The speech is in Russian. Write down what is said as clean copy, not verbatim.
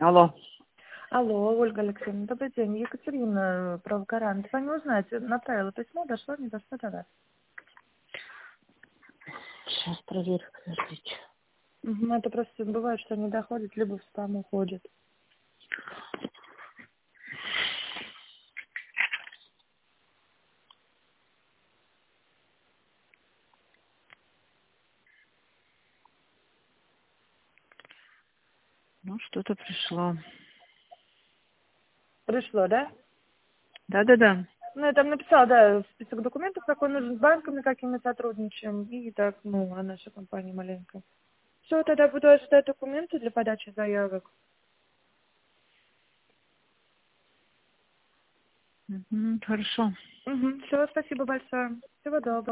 Алло. Алло, Ольга Алексеевна, добрый день. Екатерина, правокарант. С вами узнать, направила письмо, дошло, не дошло до вас? Сейчас проверю, подождите. Это просто бывает, что не доходит, либо в спам уходит. Ну, что-то пришло. Пришло, да? Да-да-да. Ну, я там написала, да, список документов, какой нужен, с банками, какими сотрудничаем, и так, ну, о нашей компании маленькой. Все, тогда буду ожидать документы для подачи заявок. Хорошо. Все, спасибо большое. Всего доброго.